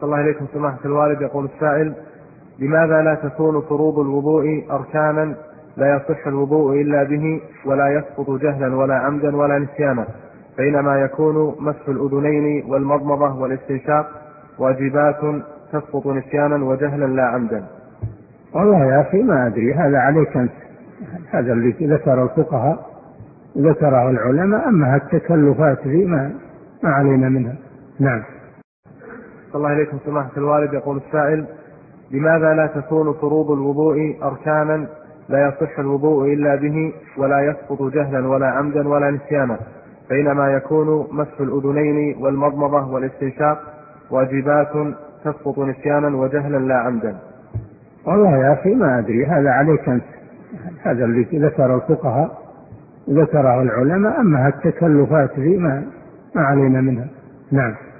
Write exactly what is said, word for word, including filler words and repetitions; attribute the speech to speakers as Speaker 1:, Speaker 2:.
Speaker 1: الله إليكم سماحة الوالد. يقول السائل: لماذا لا تكون فروض الوضوء أركانا لا يصح الوضوء إلا به ولا يسقط جهلا ولا عمدا ولا نسيانا، بينما يكون مسح الأذنين والمضمضة والاستنشاق واجبات تسقط نسيانا وجهلا لا عمدا؟
Speaker 2: والله يا أخي ما أدري، هذا عليك أنت، هذا اللي ذكر الفقهاء ذكره العلماء، أما التكلفات ذي ما, ما علينا منها. نعم.
Speaker 1: الله إليكم سماحة الوالد. يقول السائل: لماذا لا تكون فروض الوضوء أركانا لا يصح الوضوء إلا به ولا يسقط جهلا ولا عمدا ولا نسيانا، بينما يكون مسح الأذنين والمضمضة والاستنشاق واجبات تسقط نسيانا وجهلا لا عمدا؟
Speaker 2: والله يا أخي ما أدري، هذا عليك أنت، هذا اللي ذكر الفقهاء ذكره العلماء، أما التكلفات ذي ما, ما علينا منها. نعم.